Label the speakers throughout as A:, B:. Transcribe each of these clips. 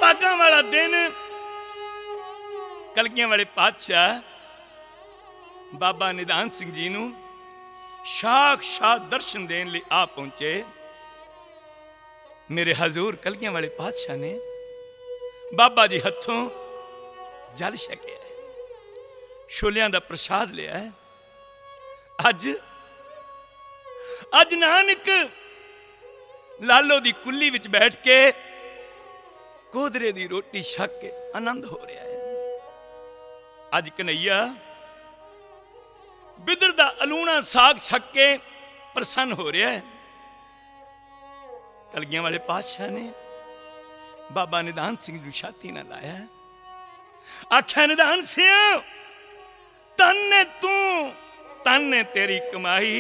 A: भागां वाला दिन कलगियां वाले पातशाह बाबा निधान सिंह जी नूं साक्षात दर्शन देने लिए आ पहुंचे। मेरे हजूर कलगियां वाले पातशाह ने बाबा जी हथों जल छकिया है, छोलियां दा प्रसाद लिया है। अज नानक लालो दी कुल्ली विच बैठ के कोदरे दी रोटी छक के आनंद हो रहा है। अज कन्हैया बिदर दा अलूना साग छक के प्रसन्न हो रहा है। कलगियां वाले पातशाह ने बाबा निधान सिंह नूं छाती ना लाया, आख्या निधान सिंह तन तू तन तेरी कमाई,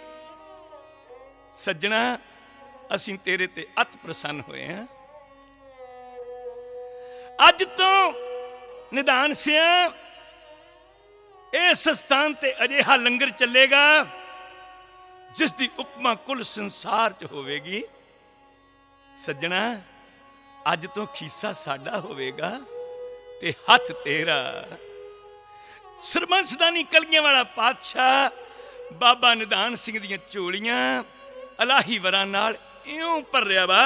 A: सज्जना असीं तेरे ते अत प्रसन्न होए हैं। अज तो निधान सिंह इस स्थान ते अजिहा लंगर चलेगा जिस दी उपमा कुल संसार च होवेगी। सज्जना अज तो खीसा साडा होवेगा ते हथ तेरा। सरबंसदानी कलगियां वाला पातशाह बाबा निधान सिंह दियां झोलियां अलाही वरां नाल इउं भरिया वा।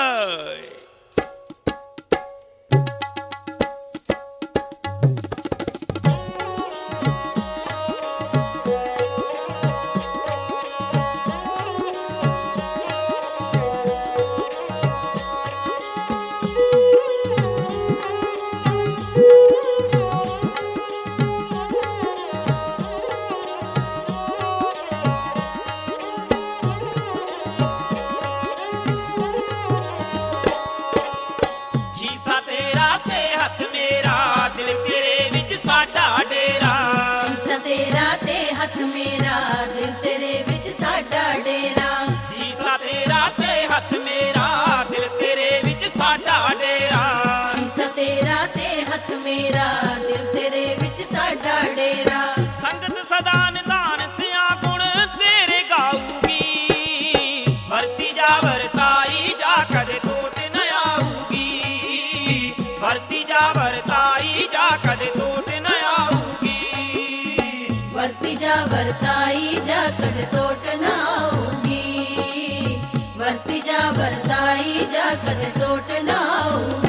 B: संगत सदा निधान सिया गुण तेरे गाऊगी, भरती जा वरताई जा कदे टोट न आऊगी, भरती जा वरताई जा कदे टोट न आऊगी,
C: भरती जा वरताई जा कदे टोट न आऊगी, भरती जा वरताई जा कदे टोट न आऊगी।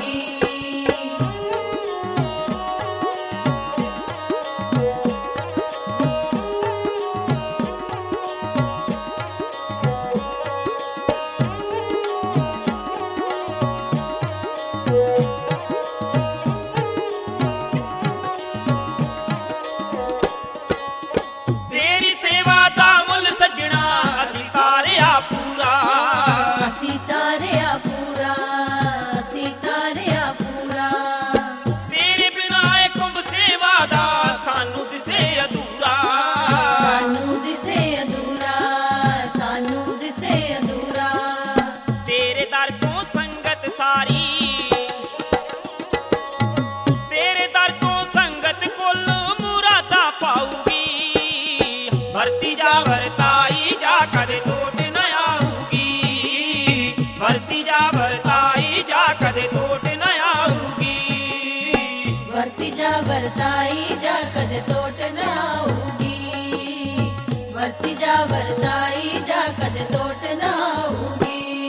B: भरती जा वरताई जा कदे टोट न आऊगी, भरती जा वरताई जा कदे टोट न आऊगी,
C: भरती जा वरताई जा कदे टोट न आऊगी, भरती जा वरताई जा कदे टोट न आऊगी।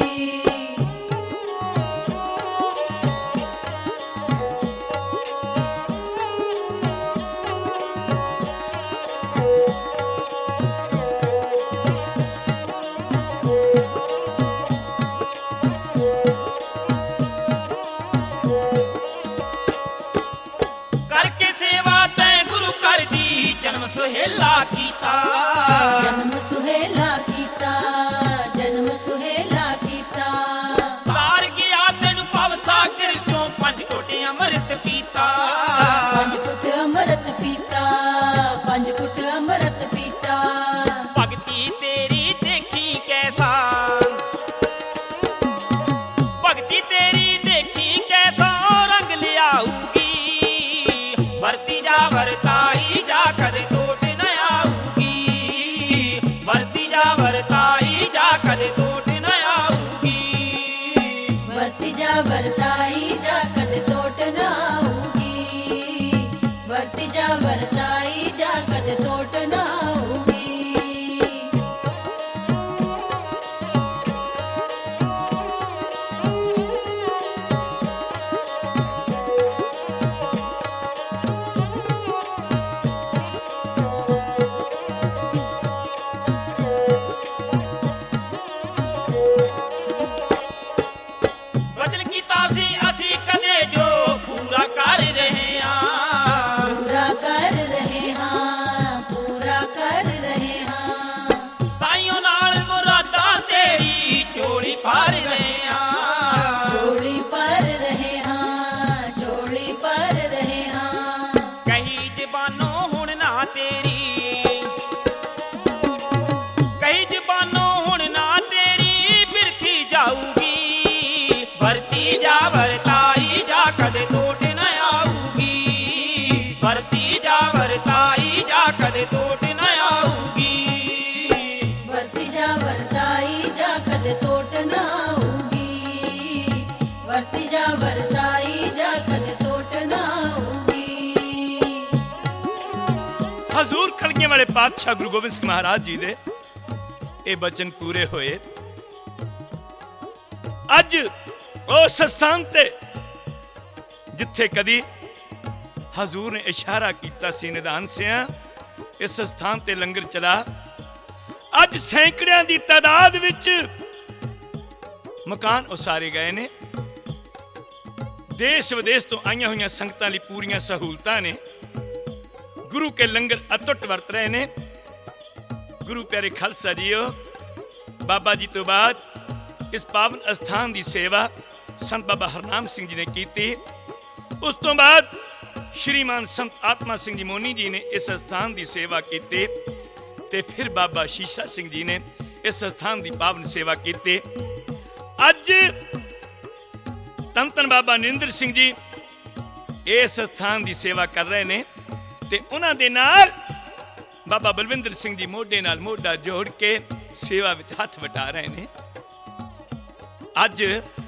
B: जन्म सुहेला कीता,
C: जन्म सुहेला कीता, जन्म सुहेला कीता,
B: तार गया तेन भव सागर चों पंज घुट अमृत पीता,
C: पंज घुट अमृत पीता, पंज घुट अमृत पीता।
B: भगती तेरी देखी कैसा, भगती तेरी देखी कैसा रंग लियाऊगी, भरती जा वरताई जा कदे टोट न आऊगी, भरती जा वरताई जा कदे टोट न आऊगी,
C: भरती जा वरताई जा कदे टोट
B: ਵਰਤੀ ਜਾ ਵਰਤਾਈ ਜਾ ਕਦੇ ਟੋਟ ਨਾ ਆਊਗੀ ਵਰਤੀ ਜਾ ਵਰਤਾਈ ਜਾ ਕਦੇ ਟੋਟ ਨਾ ਆਊਗੀ
C: ਵਰਤੀ ਜਾ ਵਰਤਾਈ ਜਾ ਕਦੇ ਟੋਟ ਨਾ ਆਊਗੀ ਵਰਤੀ ਜਾ ਵਰਤਾਈ ਜਾ ਕਦੇ ਟੋਟ ਨਾ ਆਊਗੀ।
A: ਹਜ਼ੂਰ ਕਲਗੀਆਂ ਵਾਲੇ ਪਾਤਸ਼ਾਹ ਗੁਰੂ ਗੋਬਿੰਦ ਸਿੰਘ ਮਹਾਰਾਜ ਜੀ ਦੇ ਇਹ ਬਚਨ ਪੂਰੇ ਹੋਏ। ਅੱਜ ਉਸ ਸਥਾਨ ਤੇ ਜਿੱਥੇ ਕਦੀ ਹਜ਼ੂਰ ਨੇ ਇਸ਼ਾਰਾ ਕੀਤਾ ਸੀ ਨਿਦਾਨ ਸਿਆਂ ਇਸ ਸਥਾਨ ਤੇ ਲੰਗਰ ਚਲਾ। ਅੱਜ ਸੈਂਕੜਿਆਂ ਦੀ ਤਾਦਾਦ ਵਿੱਚ ਮਕਾਨ ਉਸਾਰੇ ਗਏ ਨੇ। ਦੇਸ਼ ਵਿਦੇਸ਼ ਤੋਂ ਆਈਆਂ ਹੋਈਆਂ ਸੰਗਤਾਂ ਲਈ ਪੂਰੀਆਂ ਸਹੂਲਤਾਂ ਨੇ। ਗੁਰੂ ਕੇ ਲੰਗਰ ਅਤੁੱਟ ਵਰਤ ਰਹੇ ਨੇ। ਗੁਰੂ ਪਿਆਰੇ ਖਾਲਸਾ ਜੀਓ, ਬਾਬਾ ਜੀ ਤੋਂ ਬਾਅਦ ਇਸ ਪਾਵਨ ਅਸਥਾਨ ਦੀ ਸੇਵਾ ਸੰਤ ਬਾਬਾ ਹਰਨਾਮ ਸਿੰਘ ਜੀ ਨੇ ਕੀਤੀ। ਉਸ ਤੋਂ ਬਾਅਦ ਸ਼੍ਰੀਮਾਨ ਸੰਤ ਆਤਮਾ ਸਿੰਘ ਜੀ ਮੋਨੀ ਜੀ ਨੇ ਇਸ ਅਸਥਾਨ ਦੀ ਸੇਵਾ ਕੀਤੀ ਤੇ ਫਿਰ ਬਾਬਾ ਸ਼ੀਸ਼ਾ ਸਿੰਘ ਜੀ ਨੇ ਇਸ ਅਸਥਾਨ ਦੀ ਪਾਵਨ ਸੇਵਾ ਕੀਤੀ। ਅੱਜ ਧੰਨ ਧੰਨ ਬਾਬਾ ਨਰਿੰਦਰ ਸਿੰਘ ਜੀ ਇਸ ਅਸਥਾਨ ਦੀ ਸੇਵਾ ਕਰ ਰਹੇ ਨੇ ਤੇ ਉਹਨਾਂ ਦੇ ਨਾਲ ਬਾਬਾ ਬਲਵਿੰਦਰ ਸਿੰਘ ਜੀ ਮੋਢੇ ਨਾਲ ਮੋਢਾ ਜੋੜ ਕੇ ਸੇਵਾ ਵਿੱਚ ਹੱਥ ਵਟਾ ਰਹੇ ਨੇ। ਅੱਜ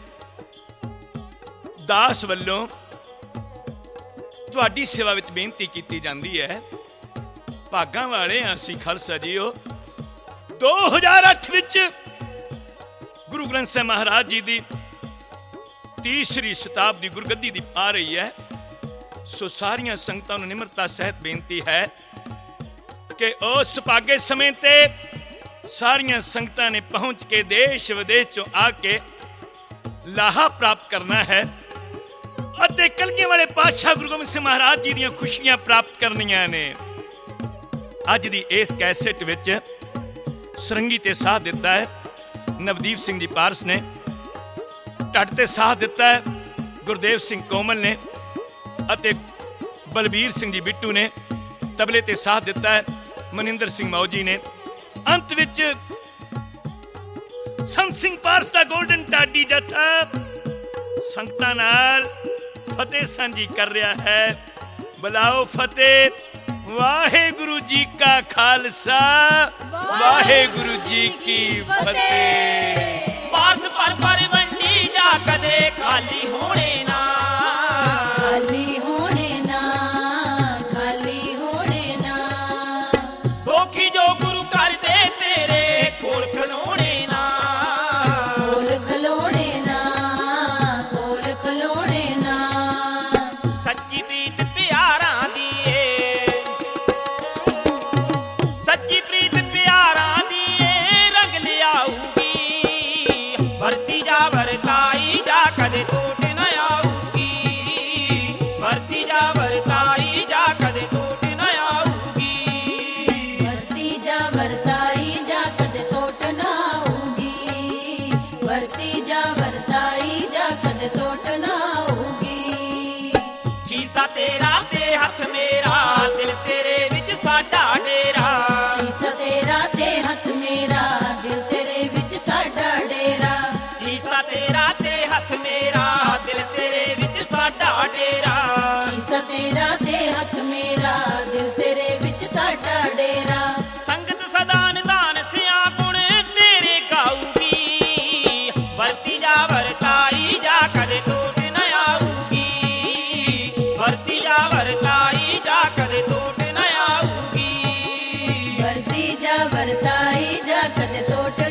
A: ਦਾਸ ਵੱਲੋਂ ਤੁਹਾਡੀ ਸੇਵਾ ਵਿੱਚ ਬੇਨਤੀ ਕੀਤੀ ਜਾਂਦੀ ਹੈ। ਭਾਗਾਂ ਵਾਲੇ ਹਾਂ ਅਸੀਂ ਖਾਲਸਾ ਜੀਓ। 2008 ਵਿੱਚ ਗੁਰੂ ਗ੍ਰੰਥ ਸਾਹਿਬ ਮਹਾਰਾਜ ਜੀ ਦੀ ਤੀਸਰੀ ਸ਼ਤਾਬਦੀ ਗੁਰਗੱਦੀ ਦੀ ਆ ਰਹੀ ਹੈ। ਸੋ ਸਾਰੀਆਂ ਸੰਗਤਾਂ ਨੂੰ ਨਿਮਰਤਾ ਸਹਿਤ ਬੇਨਤੀ ਹੈ ਕਿ ਉਸ ਸੁਭਾਗੇ ਸਮੇਂ ਤੇ ਸਾਰੀਆਂ ਸੰਗਤਾਂ ਨੇ ਪਹੁੰਚ ਕੇ ਦੇਸ਼ ਵਿਦੇਸ਼ ਚੋਂ ਆ ਕੇ ਲਾਹਾ ਪ੍ਰਾਪਤ ਕਰਨਾ ਹੈ ਅਤੇ ਕਲਗੀਆਂ ਵਾਲੇ ਪਾਤਸ਼ਾਹ ਗੁਰੂ ਗੋਬਿੰਦ ਸਿੰਘ ਮਹਾਰਾਜ ਜੀ ਦੀਆਂ ਖੁਸ਼ੀਆਂ ਪ੍ਰਾਪਤ ਕਰਨੀਆਂ ਨੇ। ਅੱਜ ਦੀ ਇਸ ਕੈਸੇਟ ਵਿੱਚ ਸਰੰਗੀ ਤੇ ਸਾਥ ਦਿੱਤਾ ਹੈ ਨਵਦੀਪ ਸਿੰਘ ਜੀ ਪਾਰਸ ਨੇ। ਢੱਡ ਤੇ ਸਾਥ ਦਿੱਤਾ ਹੈ ਗੁਰਦੇਵ ਸਿੰਘ ਕੋਮਲ ਨੇ ਅਤੇ ਬਲਬੀਰ ਸਿੰਘ ਜੀ ਬਿੱਟੂ ਨੇ। ਤਬਲੇ ਤੇ ਸਾਥ ਦਿੱਤਾ ਹੈ ਮਨਿੰਦਰ ਸਿੰਘ ਮੌਜੀ ਨੇ। ਅੰਤ ਵਿੱਚ ਸੰਤ ਸਿੰਘ ਪਾਰਸ ਦਾ ਗੋਲਡਨ ਟਾਡੀ ਜਥਾ ਸੰਗਤਾਂ ਨਾਲ ਫਤਿਹ ਸਾਂਝੀ ਕਰ ਰਿਹਾ ਹੈ। ਬੁਲਾਓ ਫਤਿਹ। ਵਾਹਿਗੁਰੂ ਜੀ ਕਾ ਖਾਲਸਾ ਵਾਹਿਗੁਰੂ ਜੀ ਕੀ ਫਤਿਹ।
B: ਪਾਰਸ ਪਰ ਵੰਡੀ ਜਾ ਕਦੇ ਖਾਲੀ ਹੋਣੇ ਨਾ
C: ਖਾਲੀ ਹੋਣੇ ਨਾ ਖਾਲੀ ਹੋਣੇ ਨਾ
B: ਦੋਖੀ ਜੋ ਗੁਰੂ ਕਰਦੇ ਤੇਰੇ ਕੋਲ ਖਲੋਣੇ ਨਾ
C: ਕੋਲ ਖਲੋਣੇ ਨਾ ਕੋਲ ਖਲੋਣੇ ਨਾ
B: ਸੱਚੀ ਪ੍ਰੀਤ ਪਿਆਰਾਂ ਦੀ ਏ ਸੱਚੀ ਪ੍ਰੀਤ ਪਿਆਰਾਂ ਦੀ ਏ ਰੰਗ ਲਿਆਊਗੀ ਵਰਤੀ ਜਾ ਵਰਤਾਈ ਜਾ ਕਦੇ ਟੋਟ ਨਾ ਆਊਗੀ ਵਰਤੀ ਜਾ ਵਰਤਾਈ ਜਾ ਕਦੇ ਟੋਟ ਨਾ ਆਊਗੀ
C: ਵਰਤੀ ਜਾ ਵਰਤਾਈ ਜਾ ਕਦੇ ਟੋਟ ਨਾ ਆਊਗੀ ਵਰਤੀ ਜਾ ਵਰਤਾਈ ਜਾ ਕਦੇ ਟੋਟ ਨਾ ਆਊਗੀ।
B: ਖੀਸਾ ਤੇਰਾ ਤੇ ਹੱਥ ਮੇਰਾ ਦਿਲ ਤੇਰੇ ਵਿੱਚ ਸਾਡਾ ਡੇਰਾ
C: ਖੀਸਾ ਤੇਰਾ ਤੇ ਹੱਥ ਮੇਰਾ ਦਿਲ ਤੇਰੇ ਵਿੱਚ ਸਾਡਾ ਡੇਰਾ
B: ਖੀਸਾ ਤੇਰਾ ਤੇ ਹੱਥ ਮੇਰਾ ਦਿਲ ਤੇਰੇ ਵਿੱਚ ਸਾਡਾ ਡੇਰਾ
C: ਖੀਸਾ ਤੇਰਾ ਤੇ ਹੱਥ ਮੇਰਾ ਦਿਲ ਤੇਰੇ ਵਿੱਚ ਸਾਡਾ ਡੇਰਾ
B: ਸੰਗਤ ਸਦਾ ਨਿਦਾਨ ਸਿਆ ਗੁਣ ਤੇਰੇ ਗਾਊਗੀ ਵਰਤੀ ਜਾ ਵਰਤਾਈ ਜਾ ਕਦੇ ਟੋਟ ਨਾ ਆਊਗੀ ਵਰਤੀ ਜਾ ਵਰਤਾਈ ਜਾ ਕਦੇ ਟੋਟ ਨਾ ਆਊਗੀ
C: ਵਰਤੀ ਜਾ ਵਰਤਾਈ ਜਾ ਕਦੇ ਟੋਟ